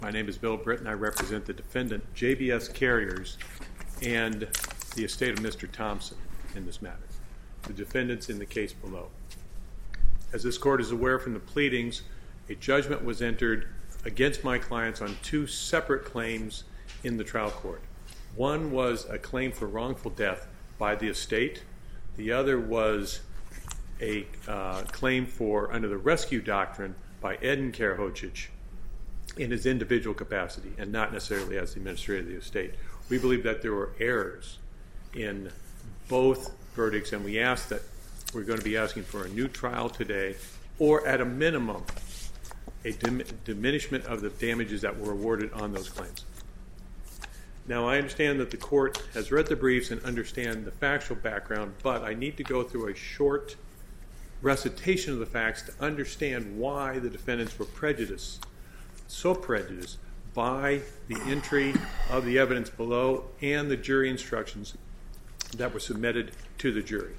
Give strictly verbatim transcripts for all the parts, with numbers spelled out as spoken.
My name is Bill Britton. I represent the defendant, J B S Carriers, and the estate of Mister Thompson in this matter, the defendants in the case below. As this court is aware from the pleadings, a judgment was entered against my clients on two separate claims in the trial court. One was a claim for wrongful death by the estate. The other was a uh, claim for, under the rescue doctrine, by Edin Karahocic in his individual capacity and not necessarily as the administrator of the estate. We believe that there were errors in both verdicts, and we ask that we're going to be asking for a new trial today, or at a minimum, a dim diminishment of the damages that were awarded on those claims. Now, I understand that the court has read the briefs and understand the factual background, but I need to go through a short recitation of the facts to understand why the defendants were prejudiced, so prejudiced by the entry of the evidence below and the jury instructions that were submitted to the jury.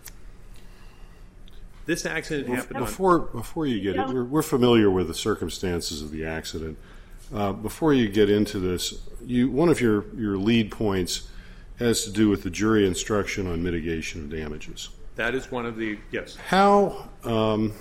This accident happened before, on... Before you get it, we're, we're familiar with the circumstances of the accident. Uh, before you get into this, you, one of your, your lead points has to do with the jury instruction on mitigation of damages. That is one of the, yes. How, um,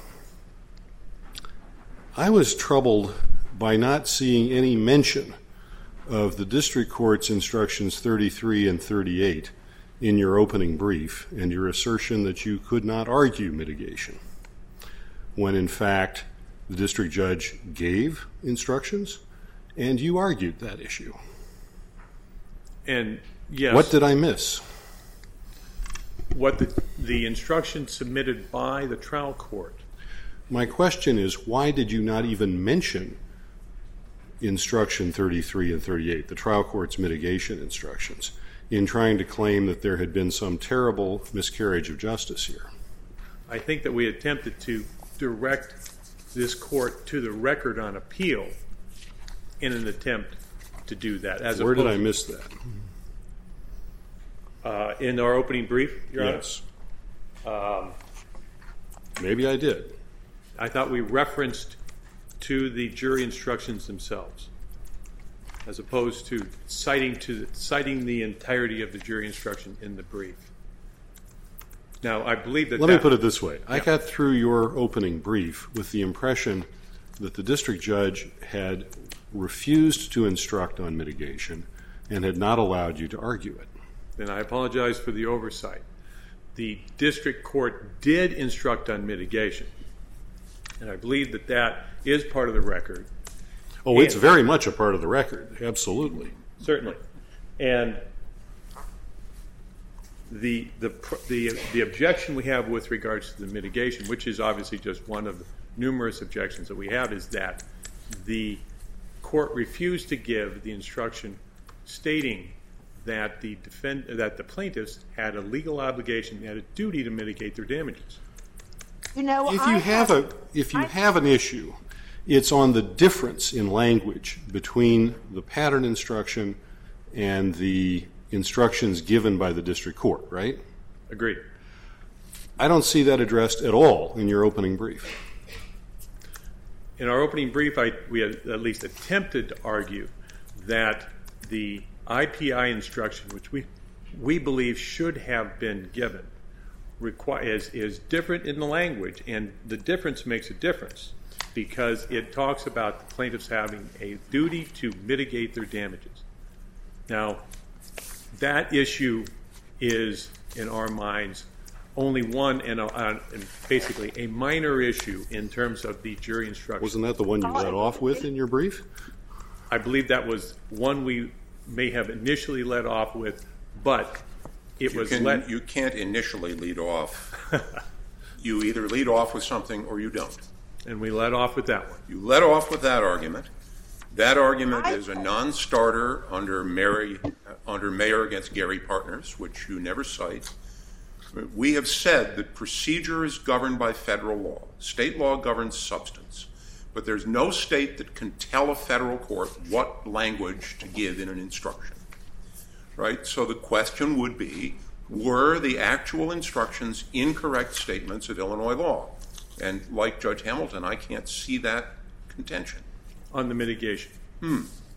I was troubled by not seeing any mention of the district court's instructions thirty-three and thirty-eight in your opening brief and your assertion that you could not argue mitigation, when in fact the district judge gave instructions and you argued that issue. And yes. What did I miss? What the, the instructions submitted by the trial court. My question is, why did you not even mention instruction thirty-three and thirty-eight, the trial court's mitigation instructions, in trying to claim that there had been some terrible miscarriage of justice here? I think that we attempted to direct this court to the record on appeal in an attempt to do that. As Where did I miss that? Uh, in our opening brief, Your Honor? Yes. Um, Maybe I did. I thought we referenced to the jury instructions themselves, as opposed to citing to citing the entirety of the jury instruction in the brief. Now, I believe that. Let that, me put it this way: yeah. I got through your opening brief with the impression that the district judge had refused to instruct on mitigation and had not allowed you to argue it. Then I apologize for the oversight. The district court did instruct on mitigation, and I believe that that is part of the record. Oh, and it's very much a part of the record, absolutely. Certainly. And the, the, the, the objection we have with regards to the mitigation, which is obviously just one of the numerous objections that we have, is that the court refused to give the instruction stating that the defend that the plaintiffs had a legal obligation, had a duty to mitigate their damages. You know, if I you have, have a if you I, have an issue, it's on the difference in language between the pattern instruction and the instructions given by the district court, right? Agreed. I don't see that addressed at all in your opening brief. In our opening brief, I, we had at least attempted to argue that the I P I instruction, which we we believe should have been given, require, is, is different in the language, and the difference makes a difference because it talks about the plaintiffs having a duty to mitigate their damages. Now, that issue is, in our minds, only one and, a, and basically a minor issue in terms of the jury instruction. Wasn't that the one you led off with in your brief? I believe that was one we may have initially led off with, but it you was can, let... You can't initially lead off. You either lead off with something or you don't. And we led off with that one. You led off with that argument. That argument is a non-starter under Mary, under Mayer against Gary Partners, which you never cite. We have said that procedure is governed by federal law. State law governs substance. But there's no state that can tell a federal court what language to give in an instruction. Right? So the question would be, were the actual instructions incorrect statements of Illinois law? And like Judge Hamilton, I can't see that contention. On the mitigation. Hmm.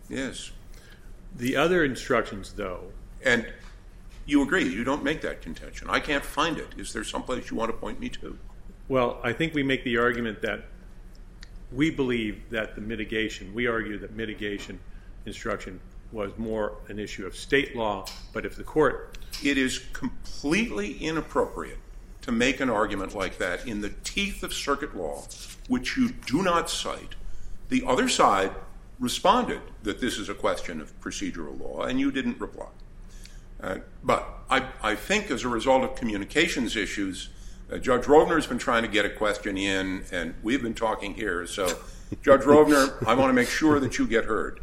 Yes. The other instructions, though. And you agree, you don't make that contention. I can't find it. Is there someplace you want to point me to? Well, I think we make the argument that we believe that the mitigation, we argue that mitigation instruction was more an issue of state law, but if the court... It is completely inappropriate to make an argument like that in the teeth of circuit law, which you do not cite. The other side responded that this is a question of procedural law, and you didn't reply. Uh, but I, I think as a result of communications issues, uh, Judge Rovner has been trying to get a question in, and we've been talking here. So, Judge Rovner, I want to make sure that you get heard.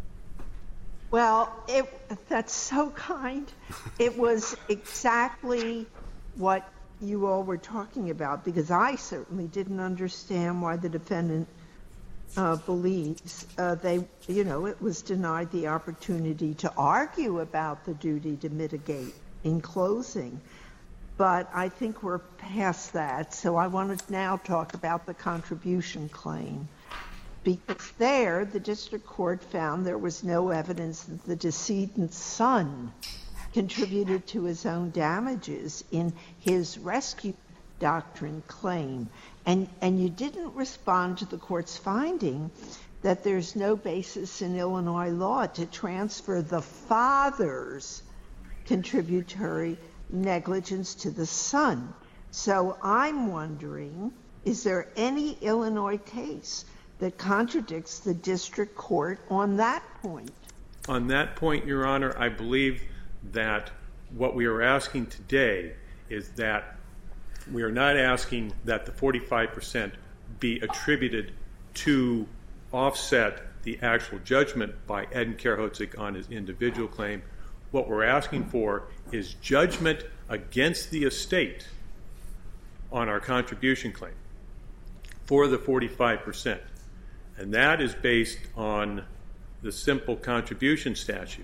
Well, it, that's so kind. It was exactly what you all were talking about, because I certainly didn't understand why the defendant uh, believes uh, they, you know, it was denied the opportunity to argue about the duty to mitigate in closing. But I think we're past that, so I want to now talk about the contribution claim. Because there, the district court found there was no evidence that the decedent's son contributed to his own damages in his rescue doctrine claim. And, and you didn't respond to the court's finding that there's no basis in Illinois law to transfer the father's contributory negligence to the son. So I'm wondering, is there any Illinois case that contradicts the district court on that point? On that point, Your Honor, I believe that what we are asking today is that we are not asking that the forty-five percent be attributed to offset the actual judgment by Ed Karahotzik on his individual claim. What we're asking for is judgment against the estate on our contribution claim for the forty-five percent. And that is based on the simple contribution statute.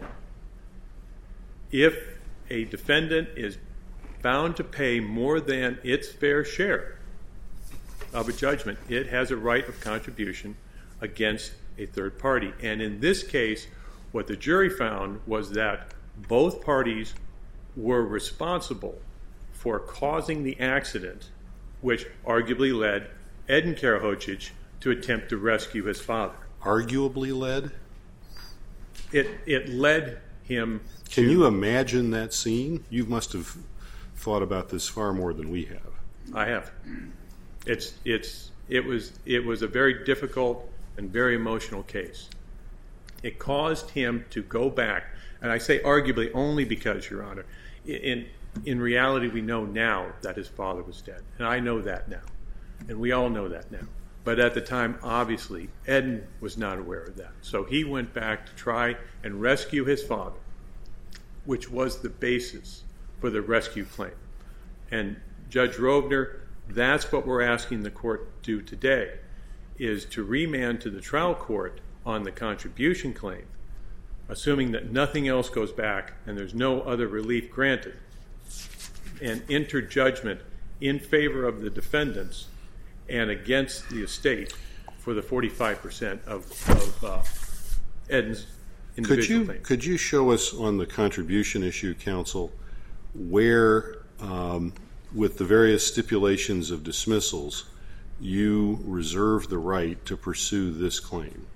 If a defendant is bound to pay more than its fair share of a judgment, it has a right of contribution against a third party. And in this case, what the jury found was that both parties were responsible for causing the accident, which arguably led Ed Karahotzik to attempt to rescue his father. Arguably led? It it led him to... Can you imagine that scene? You must have thought about this far more than we have. I have. It's it's it was it was a very difficult and very emotional case. It caused him to go back, and I say arguably only because, Your Honor, in in reality we know now that his father was dead, and I know that now, and we all know that now. But at the time, obviously, Ed was not aware of that. So he went back to try and rescue his father, which was the basis for the rescue claim. And Judge Rovner, that's what we're asking the court to do today, is to remand to the trial court on the contribution claim, assuming that nothing else goes back and there's no other relief granted, and enter judgment in favor of the defendants and against the estate for the forty-five percent of, of uh, Ed's individual could you, claim. Could you show us on the contribution issue, counsel, where, um, with the various stipulations of dismissals, you reserve the right to pursue this claim?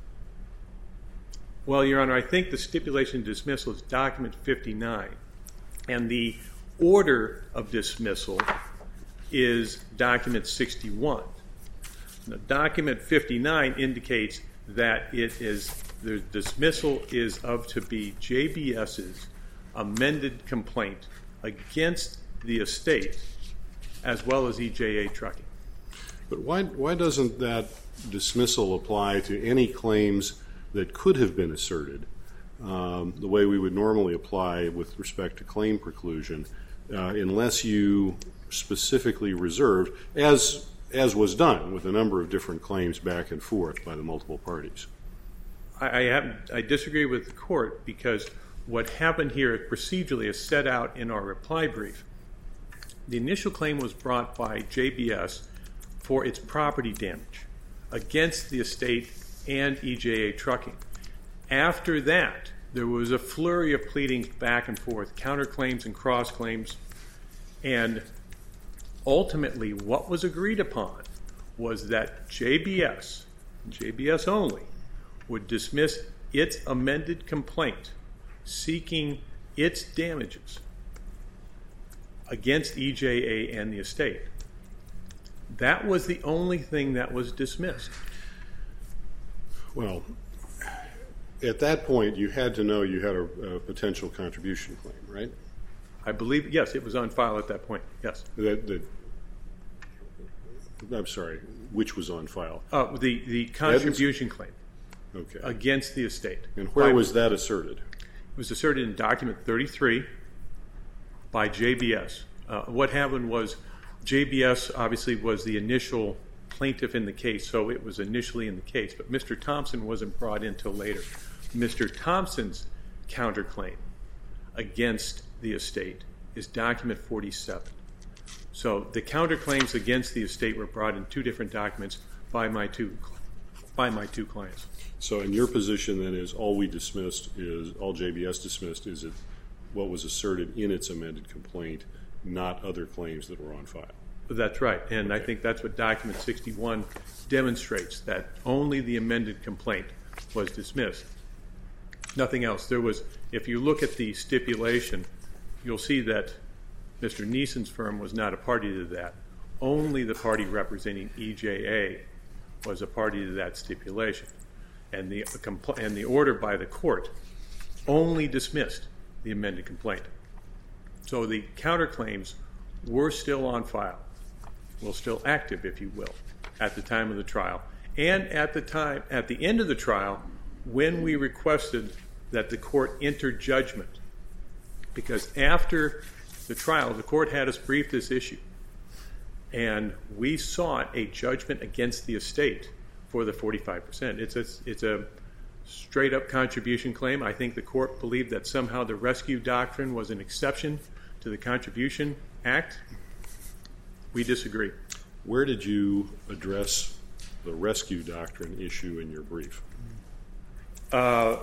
Well, Your Honor, I think the stipulation of dismissal is document fifty-nine, and the order of dismissal is document sixty-one. Now, document fifty-nine indicates that it is the dismissal is of to be J B S's amended complaint against the estate as well as E J A Trucking. But why why doesn't that dismissal apply to any claims that could have been asserted um, the way we would normally apply with respect to claim preclusion, uh, unless you specifically reserved, as as was done with a number of different claims back and forth by the multiple parties? I, I, have, I disagree with the court, because what happened here procedurally is set out in our reply brief. The initial claim was brought by J B S for its property damage against the estate and E J A Trucking. After that, there was a flurry of pleadings back and forth, counterclaims and cross-claims, and ultimately what was agreed upon was that J B S, J B S only, would dismiss its amended complaint seeking its damages against E J A and the estate. That was the only thing that was dismissed. Well, at that point, you had to know you had a, a potential contribution claim, right? I believe, yes, it was on file at that point, yes. That, that, I'm sorry, which was on file? Uh, the, the contribution claim Okay. against the estate. And where By- was that asserted? It was asserted in document thirty-three by J B S. Uh, what happened was J B S obviously was the initial plaintiff in the case, so it was initially in the case, but Mister Thompson wasn't brought in until later. Mister Thompson's counterclaim against the estate is document forty-seven. So the counterclaims against the estate were brought in two different documents by my two by my two clients. So in your position then is all we dismissed is, all J B S dismissed is it what was asserted in its amended complaint, not other claims that were on file. That's right, and Okay. I think that's what document sixty-one demonstrates, that only the amended complaint was dismissed. Nothing else. There was, if you look at the stipulation, you'll see that Mister Neeson's firm was not a party to that. Only the party representing E J A was a party to that stipulation. And the, compl- and the order by the court only dismissed the amended complaint. So the counterclaims were still on file, were still active, if you will, at the time of the trial. And at the time, at the end of the trial, when we requested that the court enter judgment, because after the trial, the court had us brief this issue, and we sought a judgment against the estate for the forty-five percent. It's a, it's a straight-up contribution claim. I think the court believed that somehow the rescue doctrine was an exception to the Contribution Act. We disagree. Where did you address the rescue doctrine issue in your brief? Uh,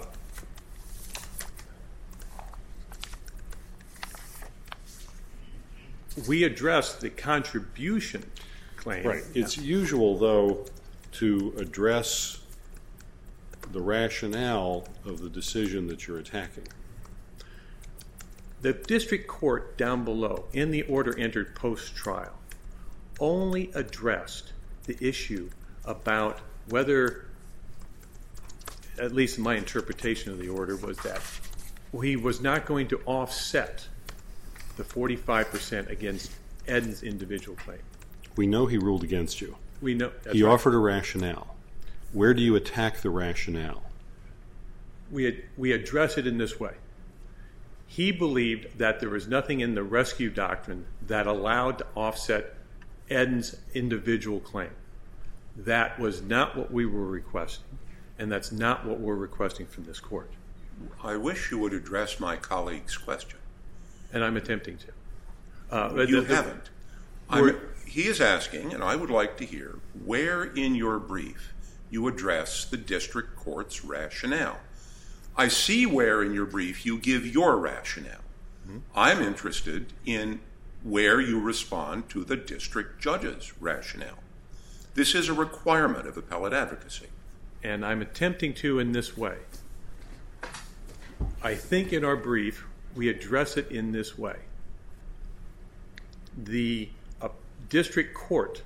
we addressed the contribution claim. Right. It's usual, though, to address the rationale of the decision that you're attacking. The district court down below, in the order entered post-trial, only addressed the issue about whether, at least my interpretation of the order was that he was not going to offset the forty-five percent against Ed's individual claim. We know he ruled against you. We know that's He right. offered a rationale. Where do you attack the rationale? We had, we address it in this way. He believed that there was nothing in the rescue doctrine that allowed to offset Ed's individual claim. That was not what we were requesting, and that's not what we're requesting from this court. I wish you would address my colleague's question. And I'm attempting to. Uh, You the- the- haven't. I'm, he is asking, and I would like to hear, where in your brief you address the district court's rationale. I see where in your brief you give your rationale. Mm-hmm. I'm interested in where you respond to the district judge's rationale. This is a requirement of appellate advocacy. And I'm attempting to in this way. I think in our brief we address it in this way. The uh, district court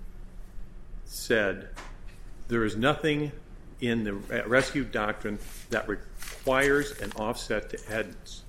said there is nothing in the rescue doctrine that requires an offset to Ed's.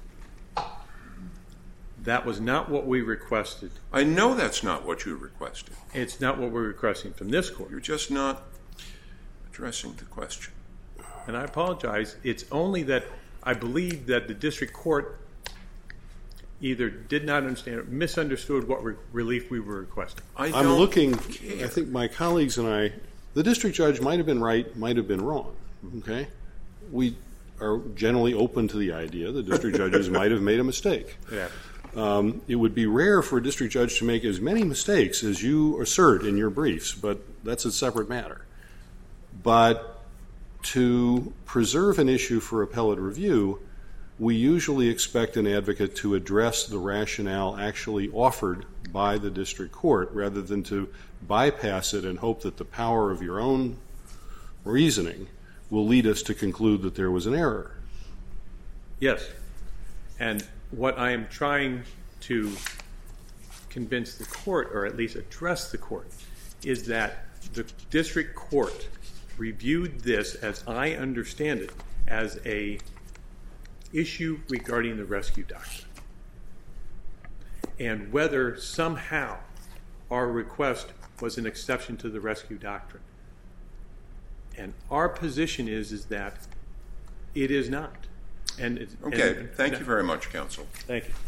That was not what we requested. I know that's not what you requested. It's not what we're requesting from this court. You're just not addressing the question. And I apologize. It's only that I believe that the district court either did not understand or misunderstood what re- relief we were requesting. I I'm don't looking, care. I think my colleagues and I, the district judge might have been right, might have been wrong. Okay? We are generally open to the idea that district judges might have made a mistake. Yeah. Um, it would be rare for a district judge to make as many mistakes as you assert in your briefs, but that's a separate matter. But to preserve an issue for appellate review, we usually expect an advocate to address the rationale actually offered by the district court rather than to bypass it and hope that the power of your own reasoning will lead us to conclude that there was an error. Yes. And what I am trying to convince the court, or at least address the court, is that the district court reviewed this, as I understand it, as a issue regarding the rescue doctrine, and whether somehow our request was an exception to the rescue doctrine. And our position is is that it is not. And it, okay, and, thank and, you very much, counsel. Thank you.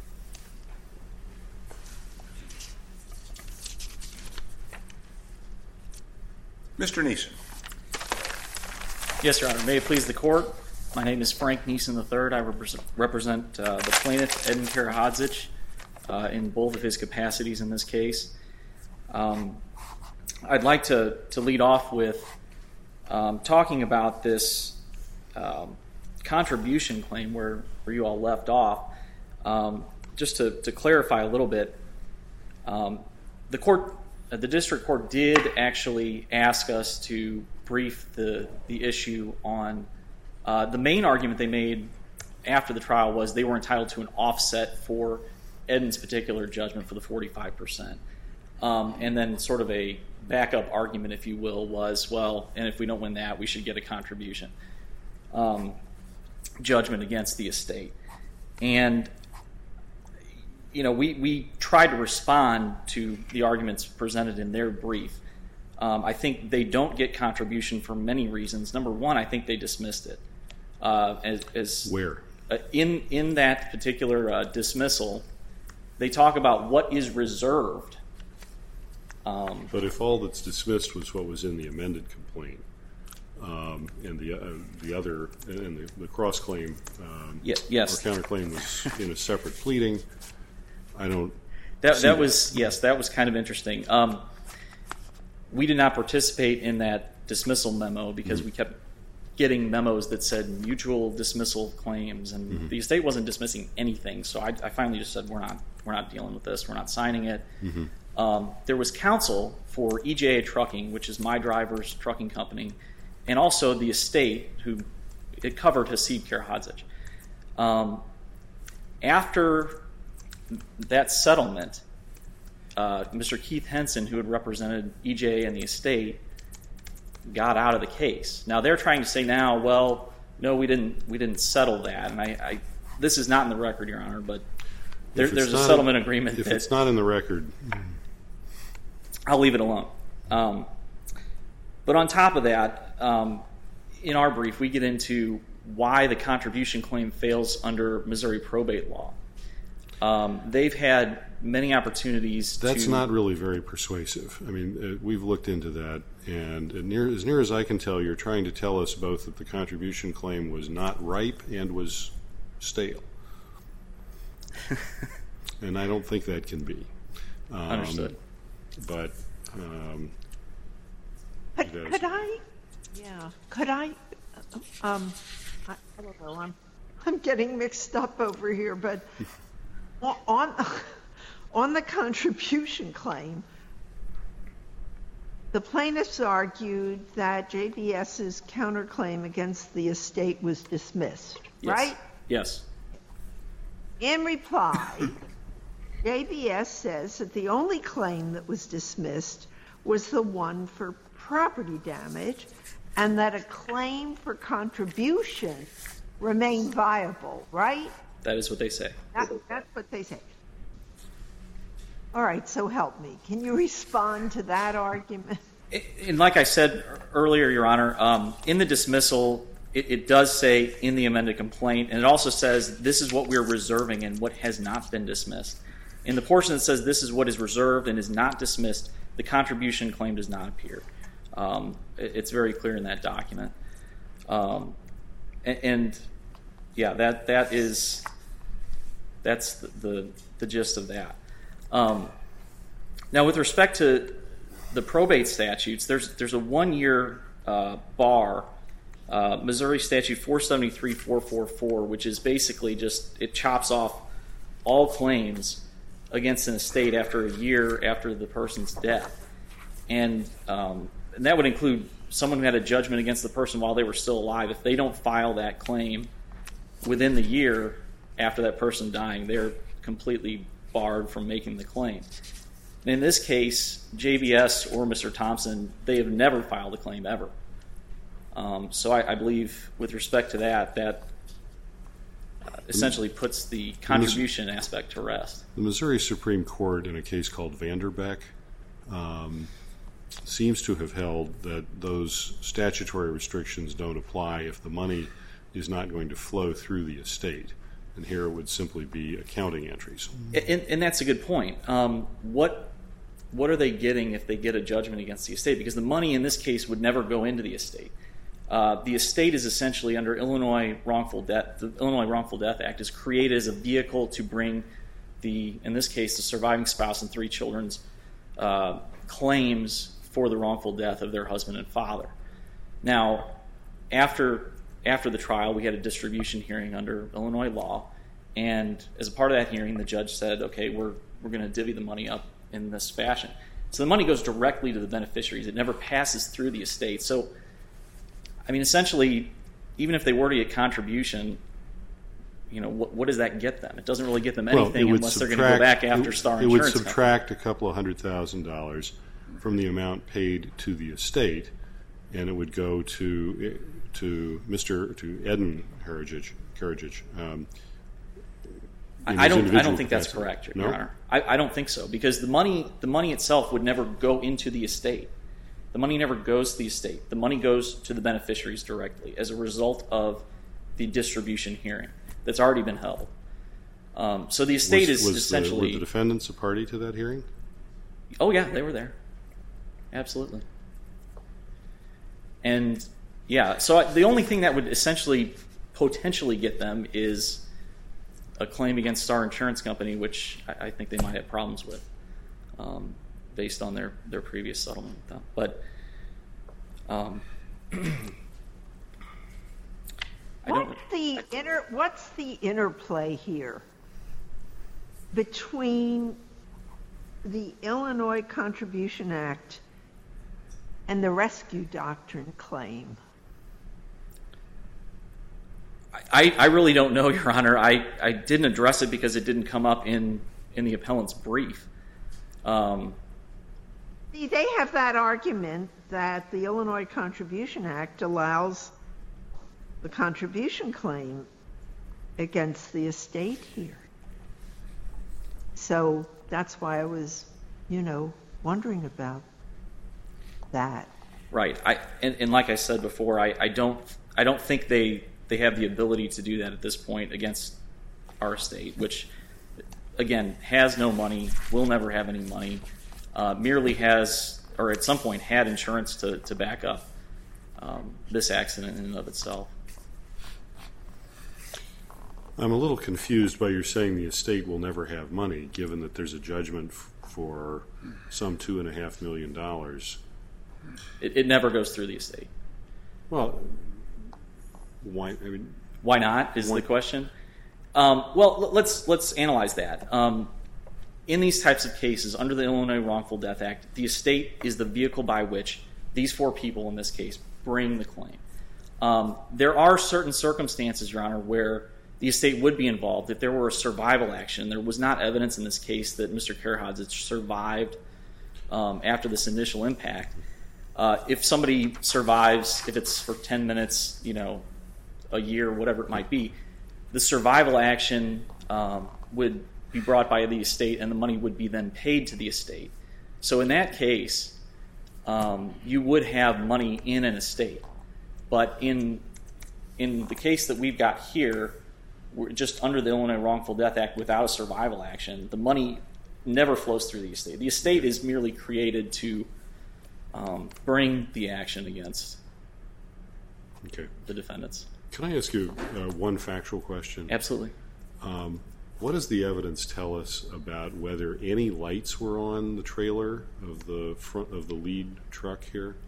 Mister Neeson. Yes, Your Honor. May it please the court. My name is Frank Neeson the third. I represent, represent uh, the plaintiff, Edin Karahadzic, uh, in both of his capacities in this case. Um, I'd like to, to lead off with um, talking about this um, contribution claim where, where you all left off. Um, just to, to clarify a little bit, um, the court, uh, the district court did actually ask us to brief the, the issue on Uh, the main argument they made after the trial was they were entitled to an offset for Edin's particular judgment for the forty-five percent. Um, and then sort of a backup argument, if you will, was, well, and if we don't win that, we should get a contribution um, judgment against the estate. And, you know, we, we tried to respond to the arguments presented in their brief. Um, I think they don't get contribution for many reasons. Number one, I think they dismissed it. Uh, as, as Where? Uh, in in that particular uh, dismissal, they talk about what is reserved. Um, but if all that's dismissed was what was in the amended complaint, um, and the uh, the other and the, the cross claim um, y- yes. or counterclaim was in a separate pleading, I don't. That see that that. was yes, that was kind of interesting. Um, we did not participate in that dismissal memo because mm-hmm. we kept getting memos that said mutual dismissal claims, and mm-hmm. the estate wasn't dismissing anything. So I, I finally just said, we're not we're not dealing with this. We're not signing it. Mm-hmm. Um, there was counsel for E J A Trucking, which is my driver's trucking company, and also the estate, who it covered Hasid Karahadzic. Um, after that settlement, uh, Mister Keith Henson, who had represented E J A and the estate, got out of the case. Now they're trying to say now, well, no, we didn't we didn't settle that. And I, I this is not in the record, Your Honor, but there, there's a settlement in, agreement. If that, it's not in the record, I'll leave it alone. Um, but on top of that, um, in our brief, we get into why the contribution claim fails under Missouri probate law. Um, they've had many opportunities to... That's not really very persuasive. I mean, uh, we've looked into that, and uh, near, as near as I can tell, you're trying to tell us both that the contribution claim was not ripe and was stale. And I don't think that can be. Um, Understood. But... Um, But could I, yeah, could I, um, I, I don't know, I'm, I'm getting mixed up over here, but on, on the contribution claim, the plaintiffs argued that J B S's counterclaim against the estate was dismissed, yes. right? Yes. In reply, J B S says that the only claim that was dismissed was the one for property damage, and that a claim for contribution remained viable, right? That is what they say. That, that's what they say. All right, so help me. Can you respond to that argument? And like I said earlier, Your Honor, um, in the dismissal, it, it does say in the amended complaint, and it also says this is what we're reserving and what has not been dismissed. In the portion that says this is what is reserved and is not dismissed, the contribution claim does not appear. Um, it, it's very clear in that document. Um, and, and yeah, that that is that's the the, the gist of that. Um, now, with respect to the probate statutes, there's there's a one year uh, bar uh, Missouri Statute four seventy-three point four four four, which is basically just, it chops off all claims against an estate after a year after the person's death. And, um, and that would include someone who had a judgment against the person while they were still alive. If they don't file that claim within the year after that person dying, they're completely barred from making the claim. And in this case, J B S or Mister Thompson, they have never filed a claim ever. Um, so I, I believe, with respect to that, that uh, essentially puts the contribution aspect to rest. The Missouri Supreme Court, in a case called Vanderbeck, um, seems to have held that those statutory restrictions don't apply if the money is not going to flow through the estate. And here it would simply be accounting entries. And, and that's a good point. Um, what what are they getting if they get a judgment against the estate? Because the money in this case would never go into the estate. Uh, the estate is essentially under Illinois wrongful death. The Illinois Wrongful Death Act is created as a vehicle to bring the, in this case, the surviving spouse and three children's uh, claims for the wrongful death of their husband and father. Now, after after the trial, we had a distribution hearing under Illinois law, and as a part of that hearing, the judge said, "Okay, we're we're going to divvy the money up in this fashion." So the money goes directly to the beneficiaries; it never passes through the estate. So, I mean, essentially, even if they were to get contribution, you know, what, what does that get them? It doesn't really get them anything well, unless they're going to go back after it, Star it Insurance. It would subtract Company. a couple of hundred thousand dollars from the amount paid to the estate, and it would go to to Mister to Eden Heritage. Heritage. Um, I don't. I don't think capacity. that's correct, Your No? Honor. I, I don't think so, because the money, the money itself would never go into the estate. The money never goes to the estate. The money goes to the beneficiaries directly as a result of the distribution hearing that's already been held. Um, so the estate was, is was essentially. The, were the defendants a party to that hearing? Oh yeah, they were there. Absolutely. And yeah, so the only thing that would essentially potentially get them is a claim against Star Insurance Company, which I, I think they might have problems with, um, based on their, their previous settlement with them. But um, I don't. What's the inter, what's the interplay here between the Illinois Contribution Act and the Rescue Doctrine claim? I, I really don't know, Your Honor. I, I didn't address it because it didn't come up in, in the appellant's brief. Um, See, they have that argument that the Illinois Contribution Act allows the contribution claim against the estate here. So that's why I was, you know, wondering about that. right. I and, and like I said before, I, I don't I don't think they they have the ability to do that at this point against our estate, which again has no money, will never have any money, uh, merely has, or at some point had insurance to, to back up um, this accident in and of itself. I'm a little confused by your saying the estate will never have money, given that there's a judgment f- for some two and a half million dollars. It, it never goes through the estate. Well, why? I mean, Why not is Why- the question. Um, well, l- let's let's analyze that. Um, in these types of cases, under the Illinois Wrongful Death Act, the estate is the vehicle by which these four people in this case bring the claim. Um, there are certain circumstances, Your Honor, where the estate would be involved if there were a survival action. There was not evidence in this case that Mister Karahodzic survived um, after this initial impact. Uh, if somebody survives, if it's for ten minutes, you know, a year, whatever it might be, the survival action um, would be brought by the estate, and the money would be then paid to the estate. So in that case, um, you would have money in an estate. But in in the case that we've got here, we're just under the Illinois Wrongful Death Act without a survival action, the money never flows through the estate. The estate is merely created to um, bring the action against okay. the defendants. Can I ask you uh, one factual question? Absolutely. Um, what does the evidence tell us about whether any lights were on the trailer of the front of the lead truck here?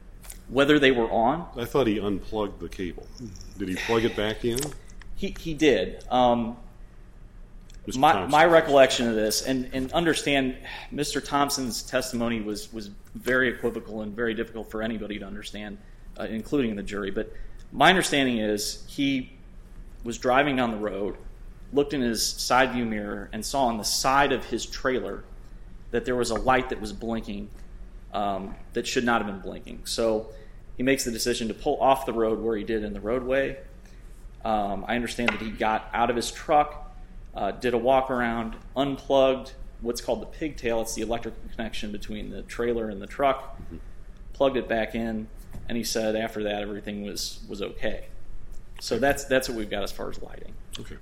Whether they were on, I thought he unplugged the cable. Did he plug it back in? he he did. Um, Mister my Thompson. my recollection of this, and, and understand, Mister Thompson's testimony was was very equivocal and very difficult for anybody to understand, uh, including the jury. But my understanding is he was driving down the road, looked in his side view mirror, and saw on the side of his trailer that there was a light that was blinking um, that should not have been blinking. So he makes the decision to pull off the road where he did in the roadway. Um, I understand that he got out of his truck, uh, did a walk around, unplugged what's called the pigtail. It's the electrical connection between the trailer and the truck, mm-hmm. plugged it back in, and he said after that everything was, was okay. So that's that's what we've got as far as lighting. Okay.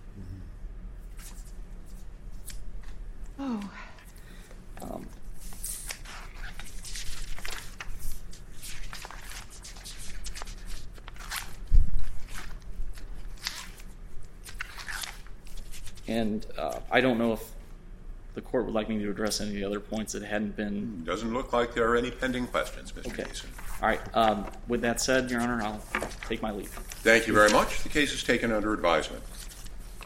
Oh. Um, and uh, I don't know if the court would like me to address any of the other points that hadn't been. Doesn't look like there are any pending questions, Mister Okay. Mason. All right. Um, with that said, Your Honor, I'll take my leave. Thank you very much. The case is taken under advisement.